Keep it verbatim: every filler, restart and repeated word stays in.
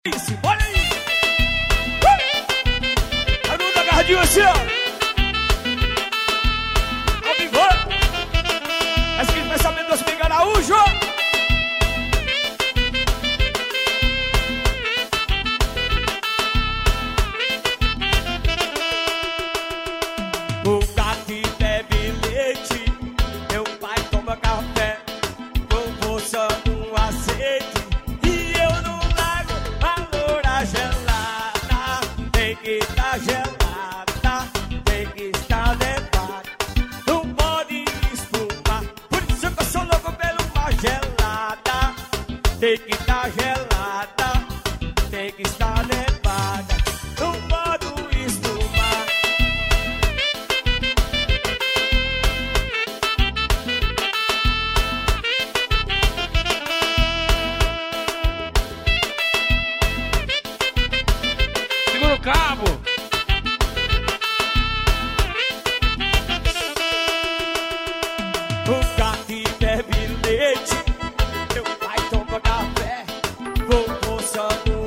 Isso, olha aí! Uh! Ajuda a garradinha assim, ó! Ao vivo! É seguinte pensamento do Osmig Araújo! O gato bebe leite, meu pai toma café, vovô só no azeite. E eu não largo a loura gelada, tem que estar gelada, tem que estar levada, não pode espumar. Por isso que eu sou louco pelo mar gelada, tem que estar gelada, tem que estar levada, não pode espumar. Segura o cabo. O gato bebe leite, meu pai toma café, vovô só no